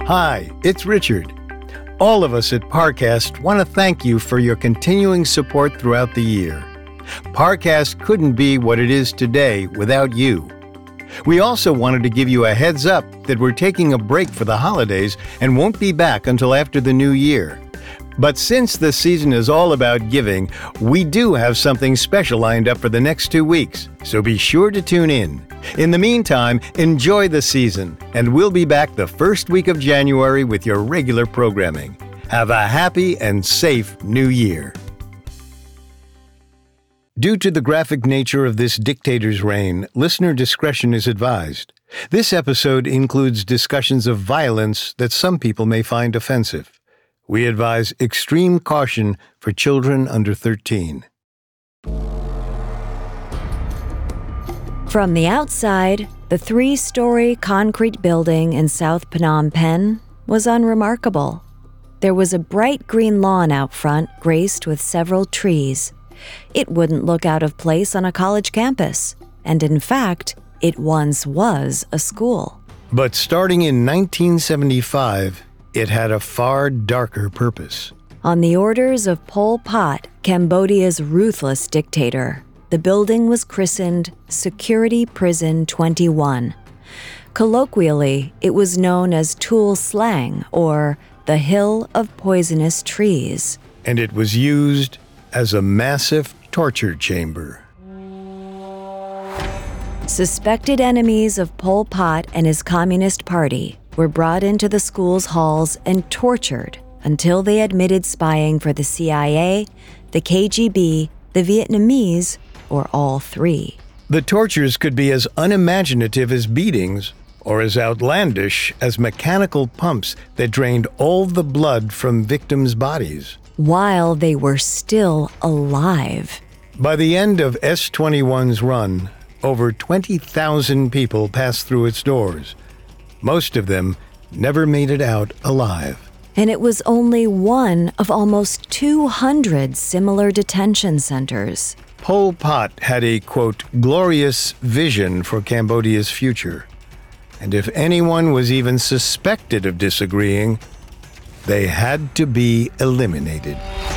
Hi, it's Richard. All of us at Parcast want to thank you for your continuing support throughout the year. Parcast couldn't be what it is today without you. We also wanted to give you a heads up that we're taking a break for the holidays and won't be back until after the new year. But since the season is all about giving, we do have something special lined up for the next 2 weeks, so be sure to tune in. In the meantime, enjoy the season, and we'll be back the first week of January with your regular programming. Have a happy and safe New Year. Due to the graphic nature of this dictator's reign, listener discretion is advised. This episode includes discussions of violence that some people may find offensive. We advise extreme caution for children under 13. From the outside, the 3-story concrete building in South Phnom Penh was unremarkable. There was a bright green lawn out front, graced with several trees. It wouldn't look out of place on a college campus, and in fact, it once was a school. But starting in 1975, it had a far darker purpose. On the orders of Pol Pot, Cambodia's ruthless dictator, the building was christened Security Prison 21. Colloquially, it was known as Tool Slang, or the Hill of Poisonous Trees. And it was used as a massive torture chamber. Suspected enemies of Pol Pot and his Communist Party were brought into the school's halls and tortured until they admitted spying for the CIA, the KGB, the Vietnamese, or all three. The tortures could be as unimaginative as beatings or as outlandish as mechanical pumps that drained all the blood from victims' bodies. While they were still alive. By the end of S-21's run, over 20,000 people passed through its doors. Most of them never made it out alive. And it was only one of almost 200 similar detention centers. Pol Pot had a, quote, glorious vision for Cambodia's future. And if anyone was even suspected of disagreeing, they had to be eliminated.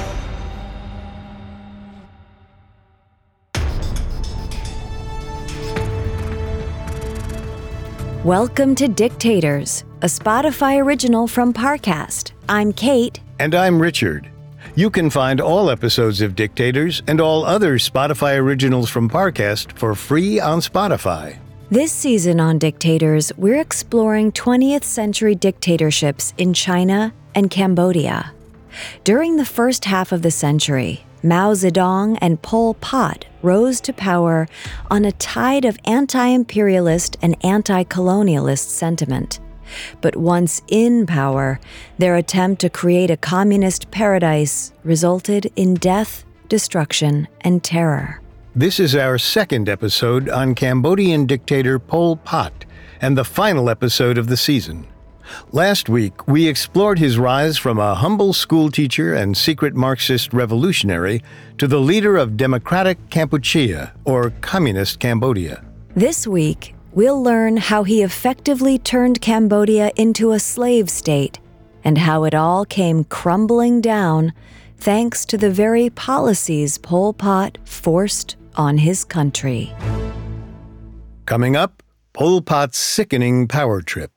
Welcome to Dictators, a Spotify original from Parcast. I'm Kate. And I'm Richard. You can find all episodes of Dictators and all other Spotify originals from Parcast for free on Spotify. This season on Dictators, we're exploring 20th century dictatorships in China and Cambodia. During the first half of the century, Mao Zedong and Pol Pot rose to power on a tide of anti-imperialist and anti-colonialist sentiment. But once in power, their attempt to create a communist paradise resulted in death, destruction, and terror. This is our second episode on Cambodian dictator Pol Pot, and the final episode of the season. Last week, we explored his rise from a humble schoolteacher and secret Marxist revolutionary to the leader of Democratic Kampuchea, or Communist Cambodia. This week, we'll learn how he effectively turned Cambodia into a slave state and how it all came crumbling down thanks to the very policies Pol Pot forced on his country. Coming up, Pol Pot's sickening power trip.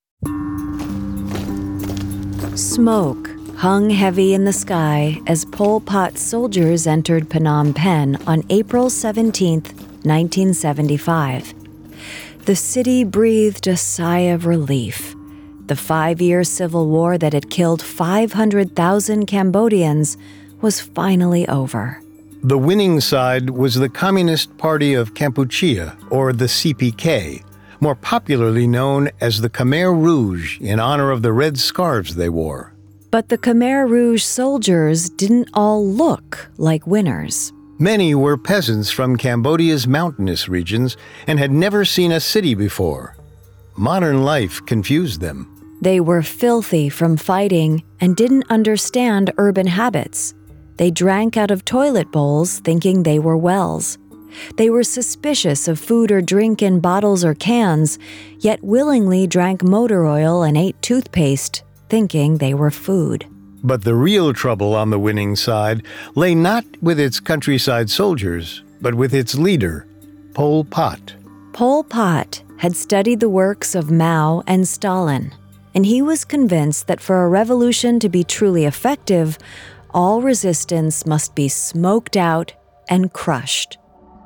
Smoke hung heavy in the sky as Pol Pot's soldiers entered Phnom Penh on April 17, 1975. The city breathed a sigh of relief. The 5-year civil war that had killed 500,000 Cambodians was finally over. The winning side was the Communist Party of Kampuchea, or the CPK, more popularly known as the Khmer Rouge in honor of the red scarves they wore. But the Khmer Rouge soldiers didn't all look like winners. Many were peasants from Cambodia's mountainous regions and had never seen a city before. Modern life confused them. They were filthy from fighting and didn't understand urban habits. They drank out of toilet bowls thinking they were wells. They were suspicious of food or drink in bottles or cans, yet willingly drank motor oil and ate toothpaste, thinking they were food. But the real trouble on the winning side lay not with its countryside soldiers, but with its leader, Pol Pot. Pol Pot had studied the works of Mao and Stalin, and he was convinced that for a revolution to be truly effective, all resistance must be smoked out and crushed.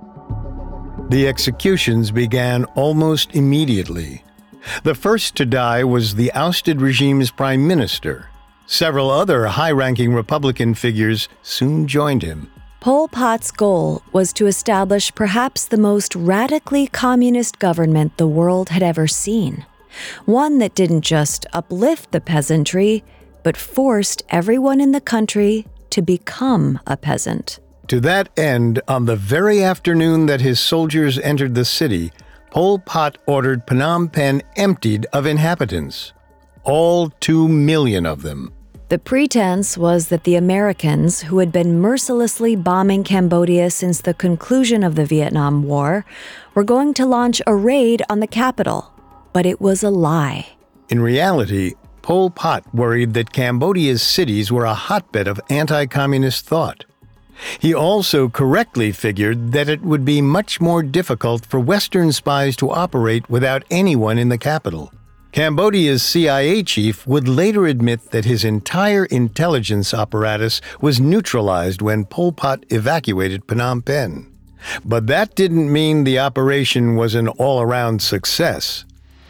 The executions began almost immediately. The first to die was the ousted regime's prime minister. Several other high-ranking Republican figures soon joined him. Pol Pot's goal was to establish perhaps the most radically communist government the world had ever seen. One that didn't just uplift the peasantry, but forced everyone in the country to become a peasant. To that end, on the very afternoon that his soldiers entered the city, Pol Pot ordered Phnom Penh emptied of inhabitants. All 2 million of them. The pretense was that the Americans, who had been mercilessly bombing Cambodia since the conclusion of the Vietnam War, were going to launch a raid on the capital. But it was a lie. In reality, Pol Pot worried that Cambodia's cities were a hotbed of anti-communist thought. He also correctly figured that it would be much more difficult for Western spies to operate without anyone in the capital. Cambodia's CIA chief would later admit that his entire intelligence apparatus was neutralized when Pol Pot evacuated Phnom Penh. But that didn't mean the operation was an all-around success.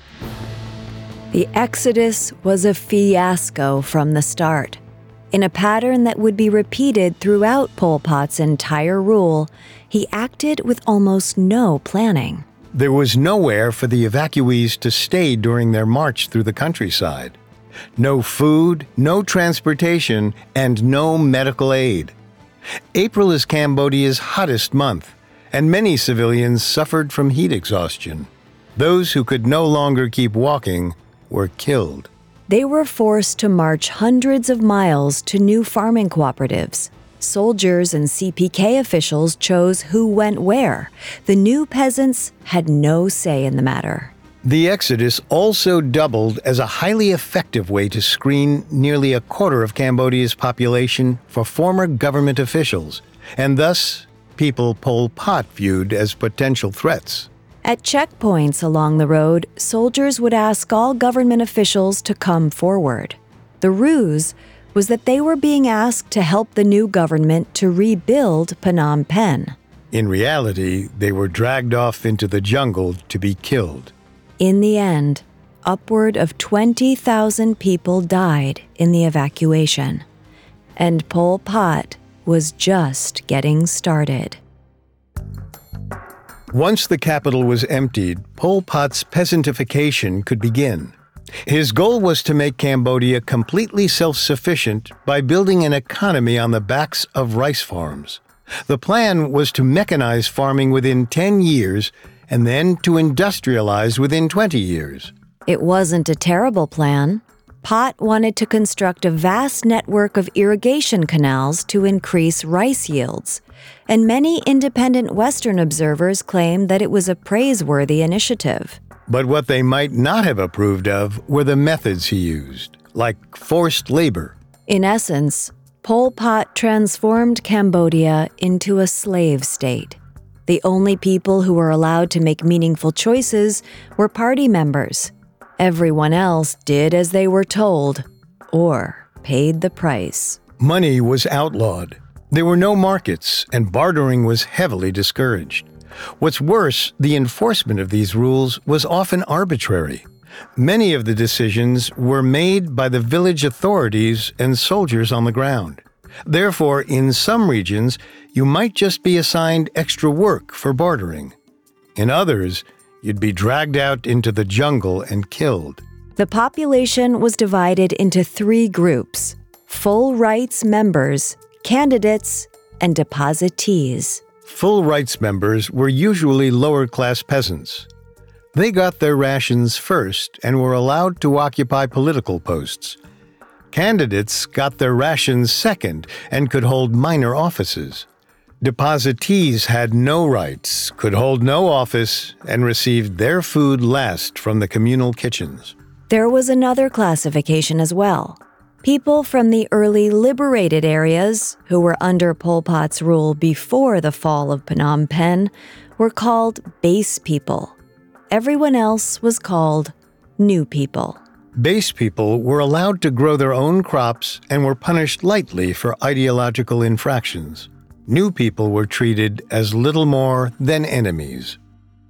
The exodus was a fiasco from the start. In a pattern that would be repeated throughout Pol Pot's entire rule, he acted with almost no planning. There was nowhere for the evacuees to stay during their march through the countryside. No food, no transportation, and no medical aid. April is Cambodia's hottest month, and many civilians suffered from heat exhaustion. Those who could no longer keep walking were killed. They were forced to march hundreds of miles to new farming cooperatives. Soldiers and CPK officials chose who went where. The new peasants had no say in the matter. The exodus also doubled as a highly effective way to screen nearly a quarter of Cambodia's population for former government officials, and thus people Pol Pot viewed as potential threats. At checkpoints along the road, soldiers would ask all government officials to come forward. The ruse was that they were being asked to help the new government to rebuild Phnom Penh. In reality, they were dragged off into the jungle to be killed. In the end, upward of 20,000 people died in the evacuation, and Pol Pot was just getting started. Once the capital was emptied, Pol Pot's peasantification could begin. His goal was to make Cambodia completely self-sufficient by building an economy on the backs of rice farms. The plan was to mechanize farming within 10 years and then to industrialize within 20 years. It wasn't a terrible plan. Pot wanted to construct a vast network of irrigation canals to increase rice yields, and many independent Western observers claimed that it was a praiseworthy initiative. But what they might not have approved of were the methods he used, like forced labor. In essence, Pol Pot transformed Cambodia into a slave state. The only people who were allowed to make meaningful choices were party members. Everyone else did as they were told, or paid the price. Money was outlawed. There were no markets, and bartering was heavily discouraged. What's worse, the enforcement of these rules was often arbitrary. Many of the decisions were made by the village authorities and soldiers on the ground. Therefore, in some regions, you might just be assigned extra work for bartering. In others, you'd be dragged out into the jungle and killed. The population was divided into 3 groups: full rights members, candidates, and depositees. Full rights members were usually lower-class peasants. They got their rations first and were allowed to occupy political posts. Candidates got their rations second and could hold minor offices. Depositees had no rights, could hold no office, and received their food last from the communal kitchens. There was another classification as well. People from the early liberated areas, who were under Pol Pot's rule before the fall of Phnom Penh, were called base people. Everyone else was called new people. Base people were allowed to grow their own crops and were punished lightly for ideological infractions. New people were treated as little more than enemies.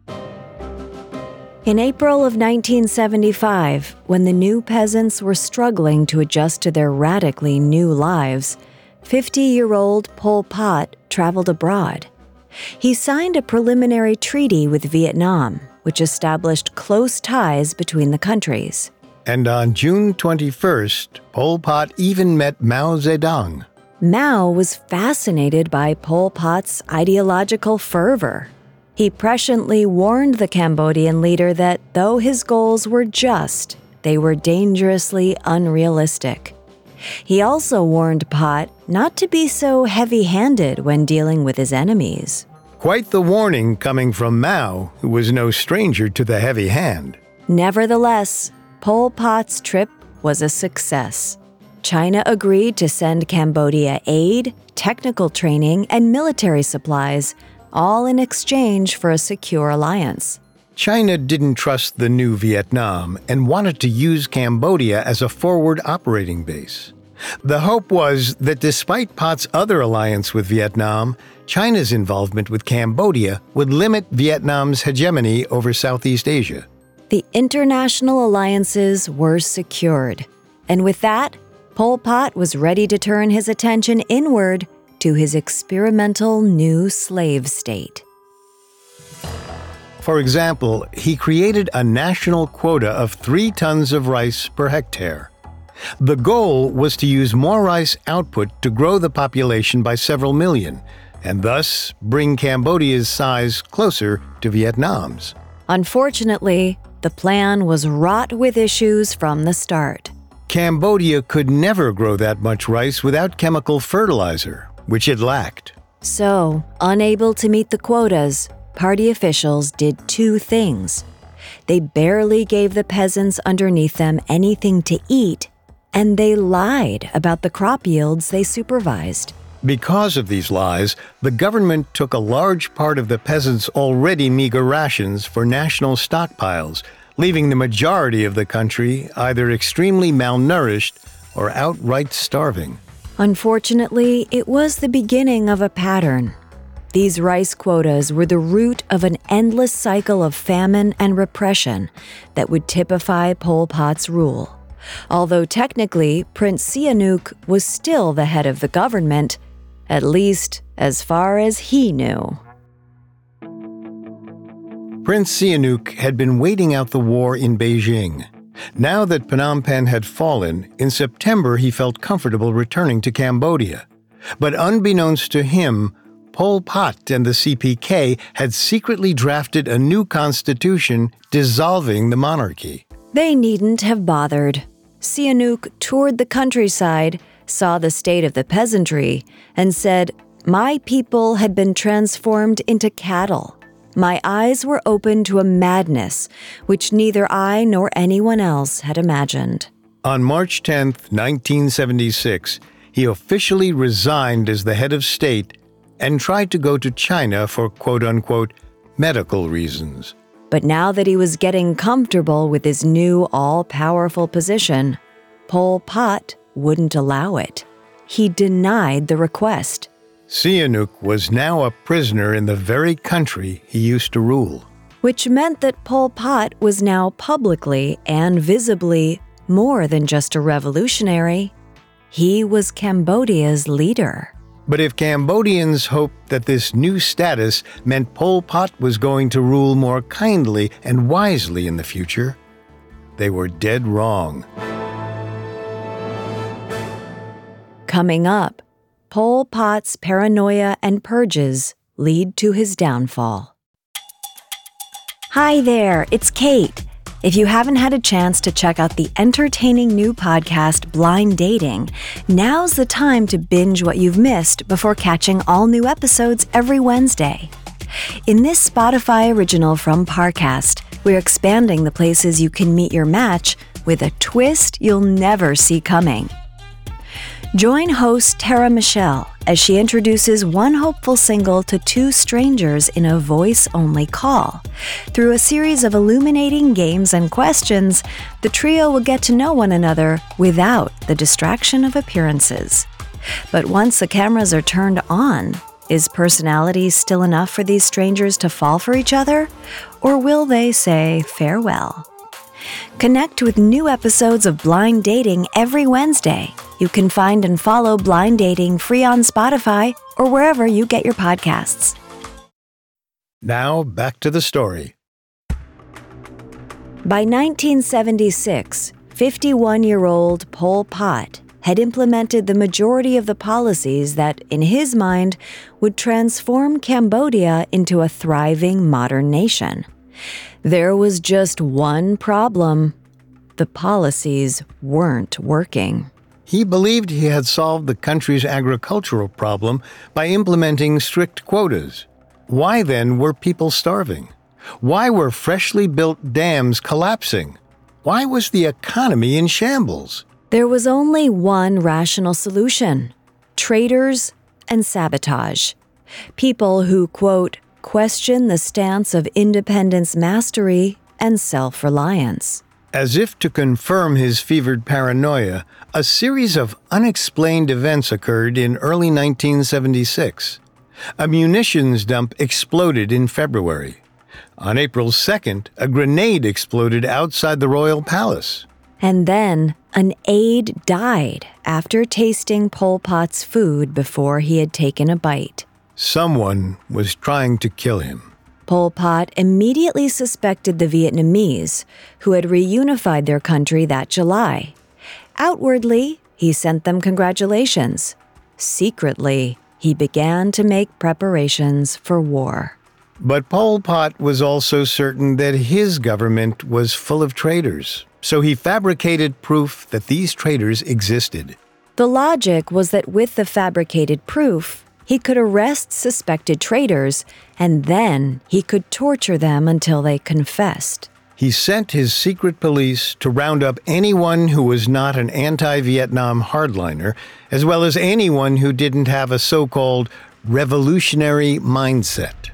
In April of 1975, when the new peasants were struggling to adjust to their radically new lives, 50-year-old Pol Pot traveled abroad. He signed a preliminary treaty with Vietnam, which established close ties between the countries. And on June 21st, Pol Pot even met Mao Zedong. Mao was fascinated by Pol Pot's ideological fervor. He presciently warned the Cambodian leader that though his goals were just, they were dangerously unrealistic. He also warned Pot not to be so heavy-handed when dealing with his enemies. Quite the warning coming from Mao, who was no stranger to the heavy hand. Nevertheless, Pol Pot's trip was a success. China agreed to send Cambodia aid, technical training, and military supplies, all in exchange for a secure alliance. China didn't trust the new Vietnam and wanted to use Cambodia as a forward operating base. The hope was that despite Pot's other alliance with Vietnam, China's involvement with Cambodia would limit Vietnam's hegemony over Southeast Asia. The international alliances were secured, and with that, Pol Pot was ready to turn his attention inward to his experimental new slave state. For example, he created a national quota of 3 tons of rice per hectare. The goal was to use more rice output to grow the population by several million, and thus bring Cambodia's size closer to Vietnam's. Unfortunately, the plan was wrought with issues from the start. Cambodia could never grow that much rice without chemical fertilizer, which it lacked. So, unable to meet the quotas, party officials did 2 things. They barely gave the peasants underneath them anything to eat, and they lied about the crop yields they supervised. Because of these lies, the government took a large part of the peasants' already meager rations for national stockpiles, leaving the majority of the country either extremely malnourished or outright starving. Unfortunately, it was the beginning of a pattern. These rice quotas were the root of an endless cycle of famine and repression that would typify Pol Pot's rule. Although technically, Prince Sihanouk was still the head of the government, at least as far as he knew. Prince Sihanouk had been waiting out the war in Beijing. Now that Phnom Penh had fallen, in September he felt comfortable returning to Cambodia. But unbeknownst to him, Pol Pot and the CPK had secretly drafted a new constitution dissolving the monarchy. They needn't have bothered. Sihanouk toured the countryside, saw the state of the peasantry, and said, "My people had been transformed into cattle. My eyes were open to a madness which neither I nor anyone else had imagined." On March 10, 1976, he officially resigned as the head of state and tried to go to China for quote-unquote medical reasons. But now that he was getting comfortable with his new all-powerful position, Pol Pot wouldn't allow it. He denied the request. Sihanouk was now a prisoner in the very country he used to rule. Which meant that Pol Pot was now publicly and visibly more than just a revolutionary. He was Cambodia's leader. But if Cambodians hoped that this new status meant Pol Pot was going to rule more kindly and wisely in the future, they were dead wrong. Coming up, Pol Pot's paranoia and purges lead to his downfall. Hi there, it's Kate. If you haven't had a chance to check out the entertaining new podcast, Blind Dating, now's the time to binge what you've missed before catching all new episodes every Wednesday. In this Spotify original from Parcast, we're expanding the places you can meet your match with a twist you'll never see coming. Join host Tara Michelle as she introduces one hopeful single to two strangers in a voice-only call. Through a series of illuminating games and questions, the trio will get to know one another without the distraction of appearances. But once the cameras are turned on, is personality still enough for these strangers to fall for each other? Or will they say farewell? Connect with new episodes of Blind Dating every Wednesday. You can find and follow Blind Dating free on Spotify or wherever you get your podcasts. Now, back to the story. By 1976, 51-year-old Pol Pot had implemented the majority of the policies that, in his mind, would transform Cambodia into a thriving modern nation. There was just one problem. The policies weren't working. He believed he had solved the country's agricultural problem by implementing strict quotas. Why then were people starving? Why were freshly built dams collapsing? Why was the economy in shambles? There was only one rational solution: traitors and sabotage. People who, quote, question the stance of independence mastery and self-reliance. As if to confirm his fevered paranoia, a series of unexplained events occurred in early 1976. A munitions dump exploded in February. On April 2nd, a grenade exploded outside the royal palace. And then an aide died after tasting Pol Pot's food before he had taken a bite. Someone was trying to kill him. Pol Pot immediately suspected the Vietnamese, who had reunified their country that July. Outwardly, he sent them congratulations. Secretly, he began to make preparations for war. But Pol Pot was also certain that his government was full of traitors, so he fabricated proof that these traitors existed. The logic was that with the fabricated proof, he could arrest suspected traitors, and then he could torture them until they confessed. He sent his secret police to round up anyone who was not an anti-Vietnam hardliner, as well as anyone who didn't have a so-called revolutionary mindset.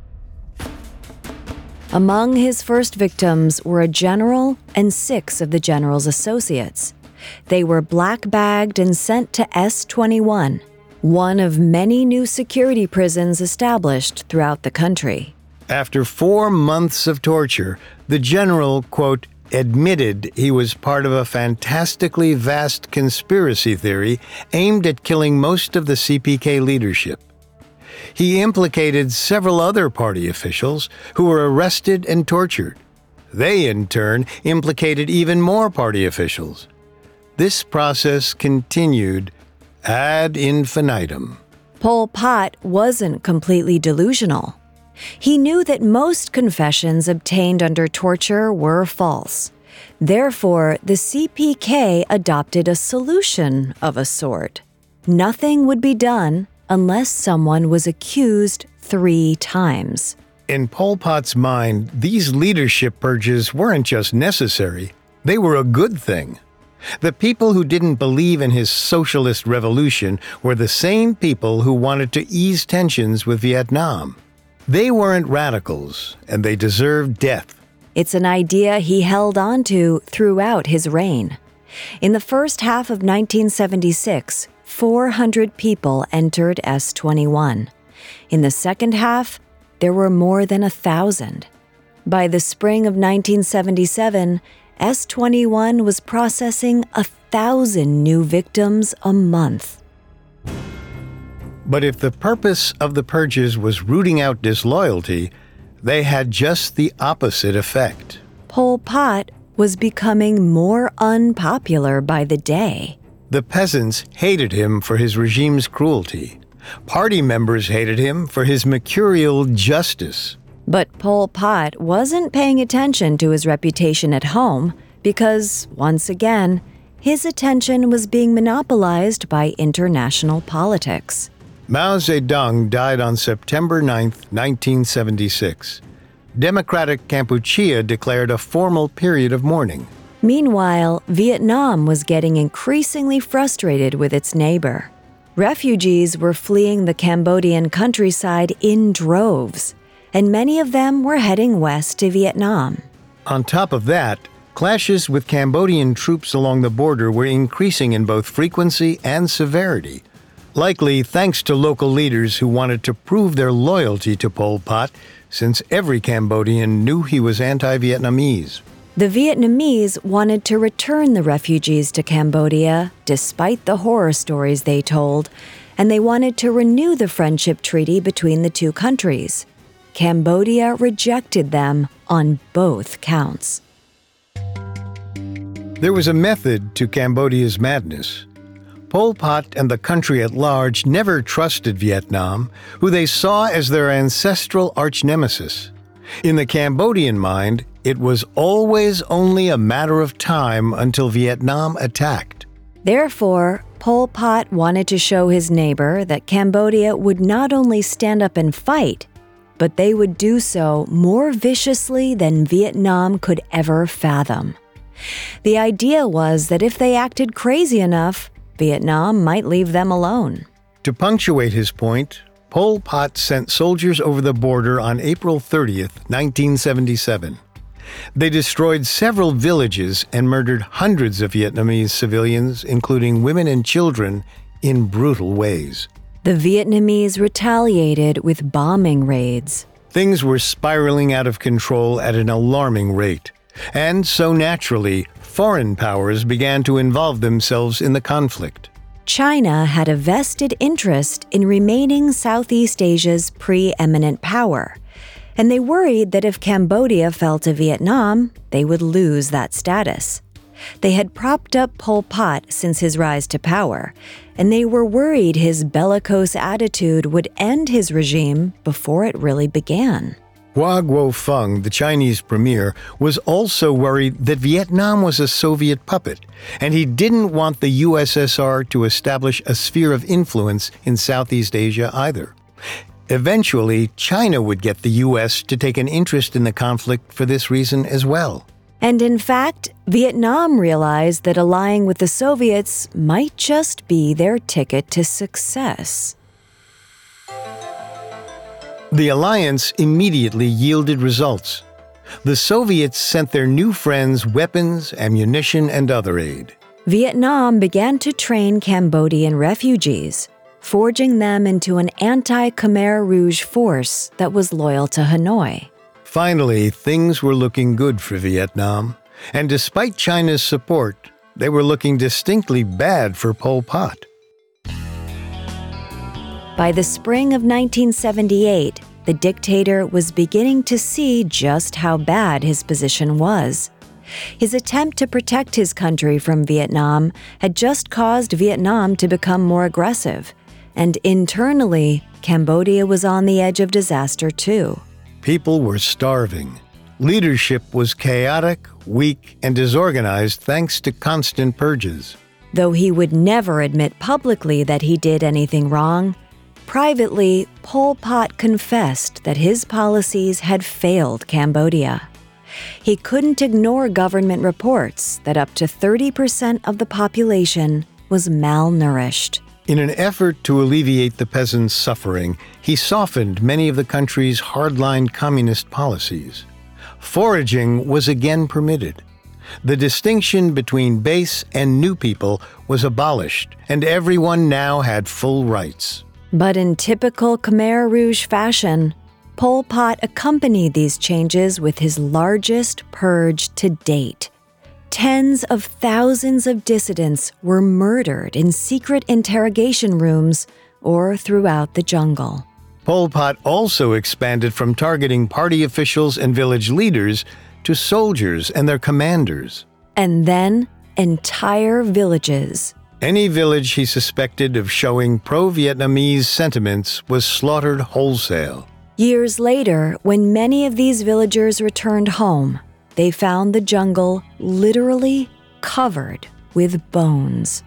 Among his first victims were a general and 6 of the general's associates. They were black-bagged and sent to S-21, one of many new security prisons established throughout the country. After 4 months of torture, the general, quote, admitted he was part of a fantastically vast conspiracy theory aimed at killing most of the CPK leadership. He implicated several other party officials who were arrested and tortured. They, in turn, implicated even more party officials. This process continued ad infinitum. Pol Pot wasn't completely delusional. He knew that most confessions obtained under torture were false. Therefore, the CPK adopted a solution of a sort. Nothing would be done unless someone was accused 3 times. In Pol Pot's mind, these leadership purges weren't just necessary, they were a good thing. The people who didn't believe in his socialist revolution were the same people who wanted to ease tensions with Vietnam. They weren't radicals, and they deserved death. It's an idea he held on to throughout his reign. In the first half of 1976, 400 people entered S-21. In the second half, there were more than 1,000. By the spring of 1977, S-21 was processing 1,000 new victims a month. But if the purpose of the purges was rooting out disloyalty, they had just the opposite effect. Pol Pot was becoming more unpopular by the day. The peasants hated him for his regime's cruelty. Party members hated him for his mercurial justice. But Pol Pot wasn't paying attention to his reputation at home because, once again, his attention was being monopolized by international politics. Mao Zedong died on September 9, 1976. Democratic Kampuchea declared a formal period of mourning. Meanwhile, Vietnam was getting increasingly frustrated with its neighbor. Refugees were fleeing the Cambodian countryside in droves, and many of them were heading west to Vietnam. On top of that, clashes with Cambodian troops along the border were increasing in both frequency and severity, likely thanks to local leaders who wanted to prove their loyalty to Pol Pot, since every Cambodian knew he was anti-Vietnamese. The Vietnamese wanted to return the refugees to Cambodia, despite the horror stories they told, and they wanted to renew the friendship treaty between the two countries. Cambodia rejected them on both counts. There was a method to Cambodia's madness. Pol Pot and the country at large never trusted Vietnam, who they saw as their ancestral arch-nemesis. In the Cambodian mind, it was always only a matter of time until Vietnam attacked. Therefore, Pol Pot wanted to show his neighbor that Cambodia would not only stand up and fight, but they would do so more viciously than Vietnam could ever fathom. The idea was that if they acted crazy enough, Vietnam might leave them alone. To punctuate his point, Pol Pot sent soldiers over the border on April 30th, 1977. They destroyed several villages and murdered hundreds of Vietnamese civilians, including women and children, in brutal ways. The Vietnamese retaliated with bombing raids. Things were spiraling out of control at an alarming rate. And so naturally, foreign powers began to involve themselves in the conflict. China had a vested interest in remaining Southeast Asia's preeminent power, and they worried that if Cambodia fell to Vietnam, they would lose that status. They had propped up Pol Pot since his rise to power, and they were worried his bellicose attitude would end his regime before it really began. Hua Guofeng, the Chinese premier, was also worried that Vietnam was a Soviet puppet, and he didn't want the USSR to establish a sphere of influence in Southeast Asia either. Eventually, China would get the U.S. to take an interest in the conflict for this reason as well. And in fact, Vietnam realized that allying with the Soviets might just be their ticket to success. The alliance immediately yielded results. The Soviets sent their new friends weapons, ammunition, and other aid. Vietnam began to train Cambodian refugees, forging them into an anti-Khmer Rouge force that was loyal to Hanoi. Finally, things were looking good for Vietnam, and despite China's support, they were looking distinctly bad for Pol Pot. By the spring of 1978, the dictator was beginning to see just how bad his position was. His attempt to protect his country from Vietnam had just caused Vietnam to become more aggressive, and internally, Cambodia was on the edge of disaster too. People were starving. Leadership was chaotic, weak, and disorganized thanks to constant purges. Though he would never admit publicly that he did anything wrong, privately, Pol Pot confessed that his policies had failed Cambodia. He couldn't ignore government reports that up to 30% of the population was malnourished. In an effort to alleviate the peasants' suffering, he softened many of the country's hardline communist policies. Foraging was again permitted. The distinction between base and new people was abolished, and everyone now had full rights. But in typical Khmer Rouge fashion, Pol Pot accompanied these changes with his largest purge to date. Tens of thousands of dissidents were murdered in secret interrogation rooms or throughout the jungle. Pol Pot also expanded from targeting party officials and village leaders to soldiers and their commanders. And then, entire villages. Any village he suspected of showing pro-Vietnamese sentiments was slaughtered wholesale. Years later, when many of these villagers returned home, they found the jungle literally covered with bones.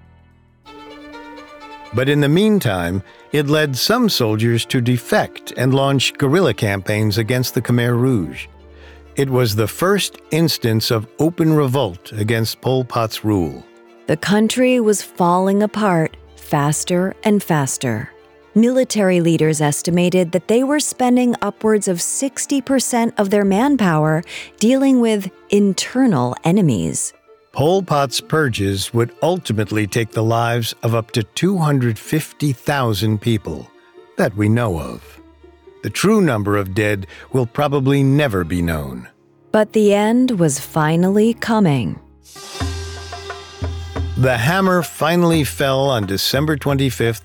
But in the meantime, it led some soldiers to defect and launch guerrilla campaigns against the Khmer Rouge. It was the first instance of open revolt against Pol Pot's rule. The country was falling apart faster and faster. Military leaders estimated that they were spending upwards of 60% of their manpower dealing with internal enemies. Pol Pot's purges would ultimately take the lives of up to 250,000 people that we know of. The true number of dead will probably never be known. But the end was finally coming. The hammer finally fell on December 25,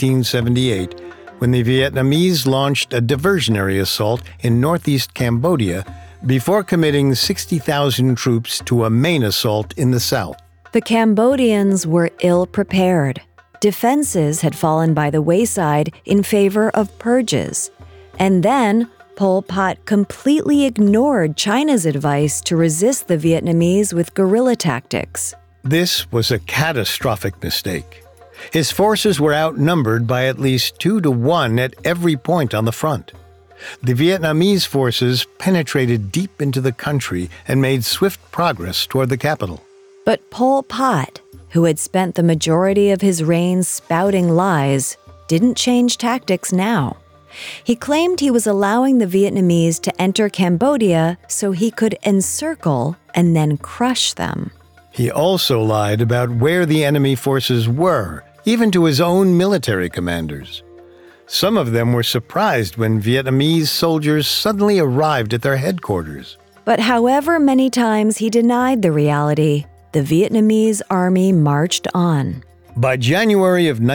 1978, when the Vietnamese launched a diversionary assault in northeast Cambodia before committing 60,000 troops to a main assault in the south. The Cambodians were ill-prepared. Defenses had fallen by the wayside in favor of purges. And then Pol Pot completely ignored China's advice to resist the Vietnamese with guerrilla tactics. This was a catastrophic mistake. His forces were outnumbered by at least 2-1 at every point on the front. The Vietnamese forces penetrated deep into the country and made swift progress toward the capital. But Pol Pot, who had spent the majority of his reign spouting lies, didn't change tactics now. He claimed he was allowing the Vietnamese to enter Cambodia so he could encircle and then crush them. He also lied about where the enemy forces were, even to his own military commanders. Some of them were surprised when Vietnamese soldiers suddenly arrived at their headquarters. But however many times he denied the reality, the Vietnamese army marched on. By January of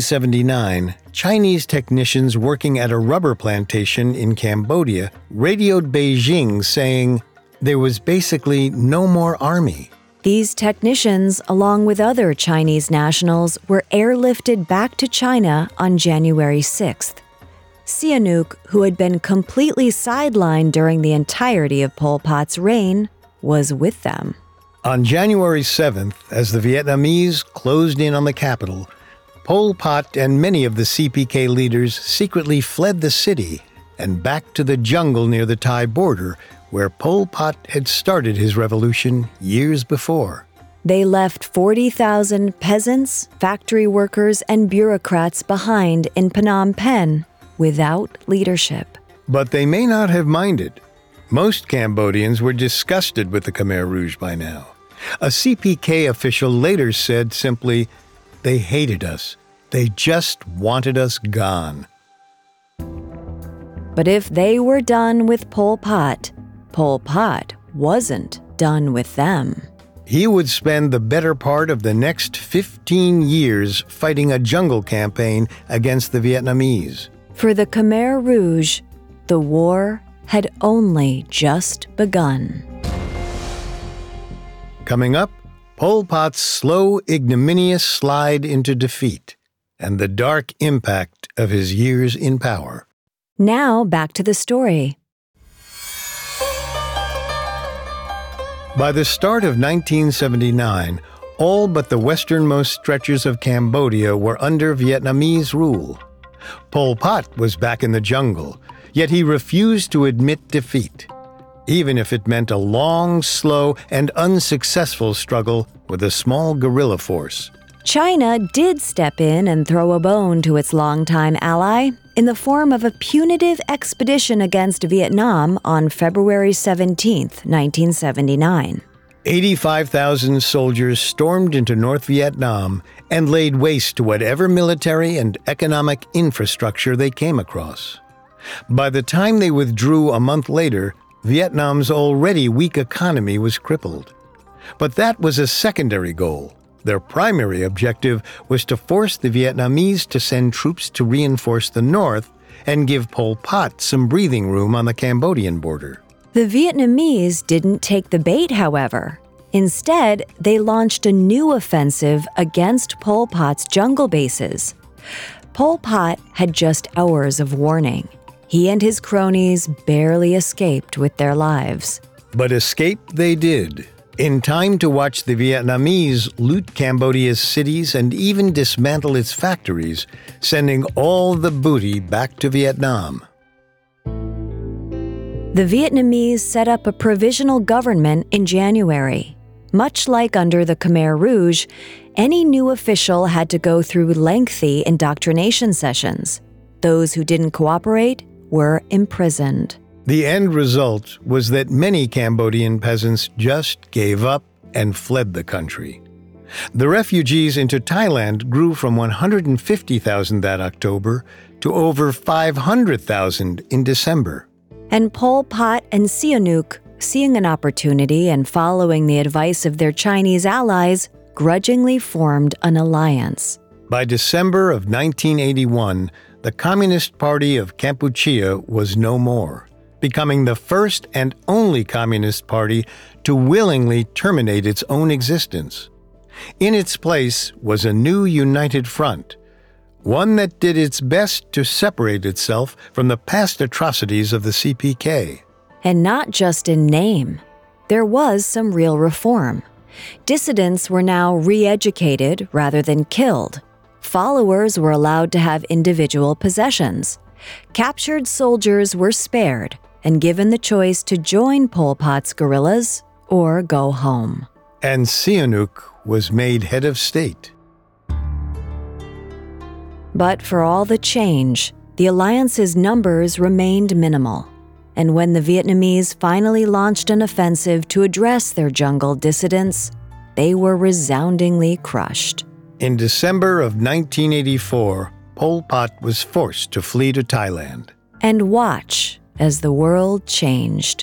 1979, Chinese technicians working at a rubber plantation in Cambodia radioed Beijing saying there was basically no more army. These technicians, along with other Chinese nationals, were airlifted back to China on January 6th. Sihanouk, who had been completely sidelined during the entirety of Pol Pot's reign, was with them. On January 7th, as the Vietnamese closed in on the capital, Pol Pot and many of the CPK leaders secretly fled the city and back to the jungle near the Thai border, where Pol Pot had started his revolution years before. They left 40,000 peasants, factory workers, and bureaucrats behind in Phnom Penh without leadership. But they may not have minded. Most Cambodians were disgusted with the Khmer Rouge by now. A CPK official later said simply, "They hated us. They just wanted us gone." But if they were done with Pol Pot wasn't done with them. He would spend the better part of the next 15 years fighting a jungle campaign against the Vietnamese. For the Khmer Rouge, the war had only just begun. Coming up, Pol Pot's slow, ignominious slide into defeat and the dark impact of his years in power. Now back to the story. By the start of 1979, all but the westernmost stretches of Cambodia were under Vietnamese rule. Pol Pot was back in the jungle, yet he refused to admit defeat, even if it meant a long, slow, and unsuccessful struggle with a small guerrilla force. China did step in and throw a bone to its longtime ally in the form of a punitive expedition against Vietnam on February 17, 1979. 85,000 soldiers stormed into North Vietnam and laid waste to whatever military and economic infrastructure they came across. By the time they withdrew a month later, Vietnam's already weak economy was crippled. But that was a secondary goal. Their primary objective was to force the Vietnamese to send troops to reinforce the north and give Pol Pot some breathing room on the Cambodian border. The Vietnamese didn't take the bait, however. Instead, they launched a new offensive against Pol Pot's jungle bases. Pol Pot had just hours of warning. He and his cronies barely escaped with their lives. But escape they did, in time to watch the Vietnamese loot Cambodia's cities and even dismantle its factories, sending all the booty back to Vietnam. The Vietnamese set up a provisional government in January. Much like under the Khmer Rouge, any new official had to go through lengthy indoctrination sessions. Those who didn't cooperate were imprisoned. The end result was that many Cambodian peasants just gave up and fled the country. The refugees into Thailand grew from 150,000 that October to over 500,000 in December. And Pol Pot and Sihanouk, seeing an opportunity and following the advice of their Chinese allies, grudgingly formed an alliance. By December of 1981, the Communist Party of Kampuchea was no more, becoming the first and only communist party to willingly terminate its own existence. In its place was a new united front, one that did its best to separate itself from the past atrocities of the CPK. And not just in name. There was some real reform. Dissidents were now re-educated rather than killed. Followers were allowed to have individual possessions. Captured soldiers were spared and given the choice to join Pol Pot's guerrillas or go home. And Sihanouk was made head of state. But for all the change, the alliance's numbers remained minimal. And when the Vietnamese finally launched an offensive to address their jungle dissidents, they were resoundingly crushed. In December of 1984, Pol Pot was forced to flee to Thailand. And watch as the world changed.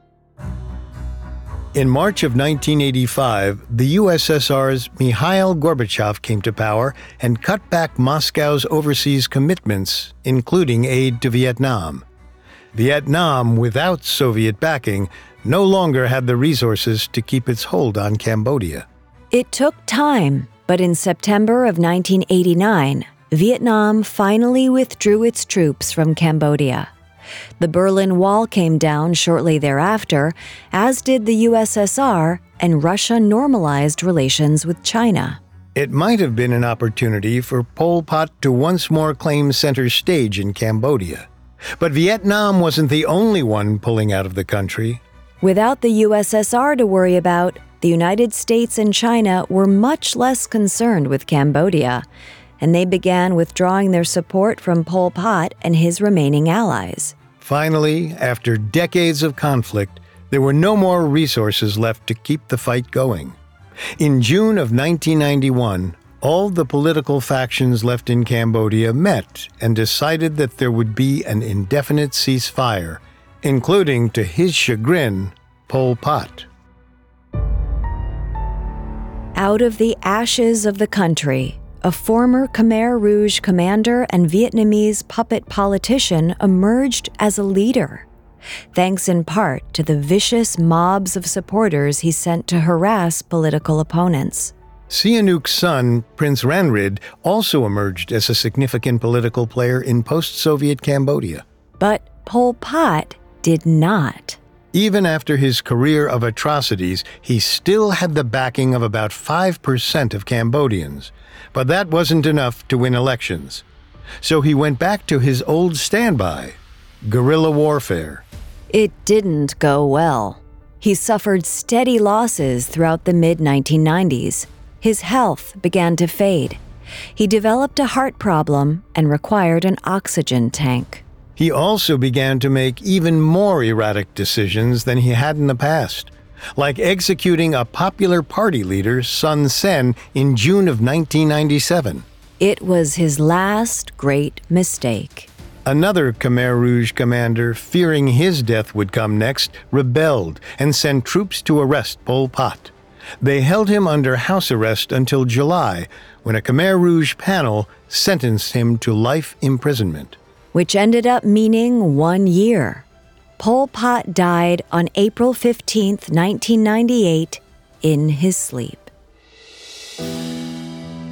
In March of 1985, the USSR's Mikhail Gorbachev came to power and cut back Moscow's overseas commitments, including aid to Vietnam. Vietnam, without Soviet backing, no longer had the resources to keep its hold on Cambodia. It took time, but in September of 1989, Vietnam finally withdrew its troops from Cambodia. The Berlin Wall came down shortly thereafter, as did the USSR, and Russia normalized relations with China. It might have been an opportunity for Pol Pot to once more claim center stage in Cambodia. But Vietnam wasn't the only one pulling out of the country. Without the USSR to worry about, the United States and China were much less concerned with Cambodia, and they began withdrawing their support from Pol Pot and his remaining allies. Finally, after decades of conflict, there were no more resources left to keep the fight going. In June of 1991, all the political factions left in Cambodia met and decided that there would be an indefinite ceasefire, including, to his chagrin, Pol Pot. Out of the ashes of the country, a former Khmer Rouge commander and Vietnamese puppet politician emerged as a leader, thanks in part to the vicious mobs of supporters he sent to harass political opponents. Sihanouk's son, Prince Ranrid, also emerged as a significant political player in post-Soviet Cambodia. But Pol Pot did not. Even after his career of atrocities, he still had the backing of about 5% of Cambodians. But that wasn't enough to win elections. So he went back to his old standby, guerrilla warfare. It didn't go well. He suffered steady losses throughout the mid-1990s. His health began to fade. He developed a heart problem and required an oxygen tank. He also began to make even more erratic decisions than he had in the past, like executing a popular party leader, Sun Sen, in June of 1997. It was his last great mistake. Another Khmer Rouge commander, fearing his death would come next, rebelled and sent troops to arrest Pol Pot. They held him under house arrest until July, when a Khmer Rouge panel sentenced him to life imprisonment. Which ended up meaning 1 year. Pol Pot died on April 15, 1998, in his sleep.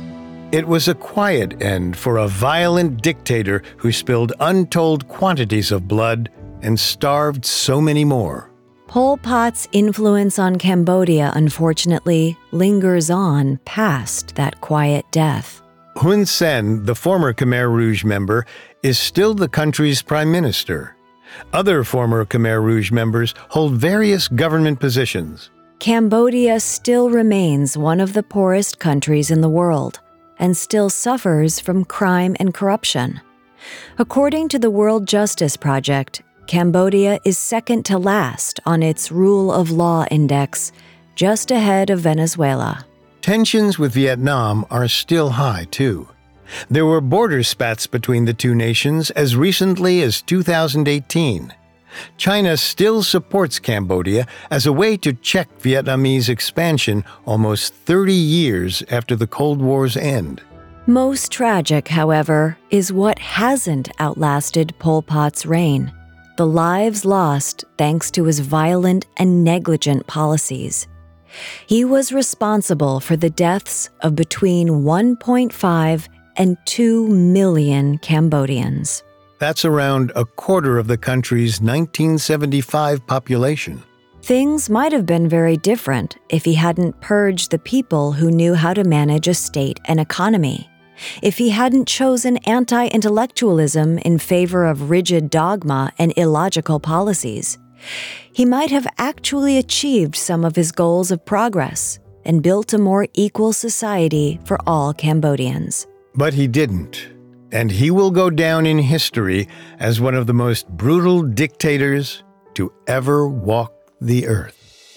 It was a quiet end for a violent dictator who spilled untold quantities of blood and starved so many more. Pol Pot's influence on Cambodia, unfortunately, lingers on past that quiet death. Hun Sen, the former Khmer Rouge member, is still the country's prime minister. Other former Khmer Rouge members hold various government positions. Cambodia still remains one of the poorest countries in the world and still suffers from crime and corruption. According to the World Justice Project, Cambodia is second to last on its Rule of Law Index, just ahead of Venezuela. Tensions with Vietnam are still high, too. There were border spats between the two nations as recently as 2018. China still supports Cambodia as a way to check Vietnamese expansion almost 30 years after the Cold War's end. Most tragic, however, is what hasn't outlasted Pol Pot's reign: the lives lost thanks to his violent and negligent policies. He was responsible for the deaths of between 1.5 and 2 million Cambodians. That's around a quarter of the country's 1975 population. Things might have been very different if he hadn't purged the people who knew how to manage a state and economy, if he hadn't chosen anti-intellectualism in favor of rigid dogma and illogical policies. He might have actually achieved some of his goals of progress and built a more equal society for all Cambodians. But he didn't. And he will go down in history as one of the most brutal dictators to ever walk the earth.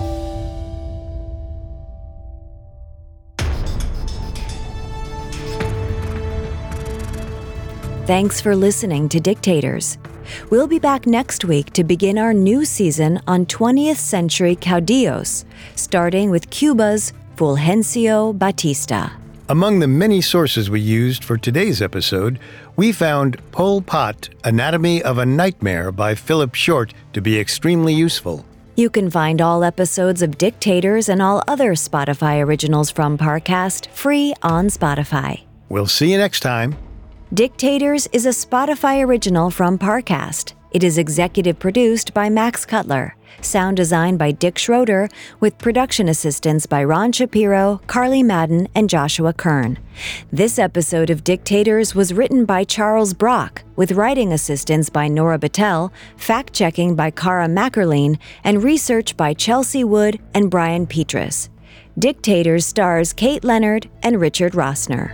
Thanks for listening to Dictators. We'll be back next week to begin our new season on 20th century caudillos, starting with Cuba's Fulgencio Batista. Among the many sources we used for today's episode, we found Pol Pot, Anatomy of a Nightmare by Philip Short to be extremely useful. You can find all episodes of Dictators and all other Spotify originals from Parcast free on Spotify. We'll see you next time. Dictators is a Spotify original from Parcast. It is executive produced by Max Cutler, sound designed by Dick Schroeder, with production assistance by Ron Shapiro, Carly Madden, and Joshua Kern. This episode of Dictators was written by Charles Brock, with writing assistance by Nora Battelle, fact-checking by Cara Mackerline, and research by Chelsea Wood and Brian Petrus. Dictators stars Kate Leonard and Richard Rossner.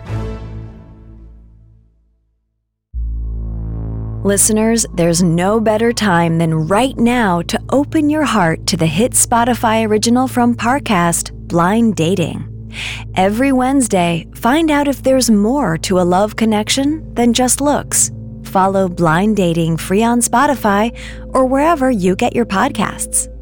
Listeners, there's no better time than right now to open your heart to the hit Spotify original from Parcast, Blind Dating. Every Wednesday, find out if there's more to a love connection than just looks. Follow Blind Dating free on Spotify or wherever you get your podcasts.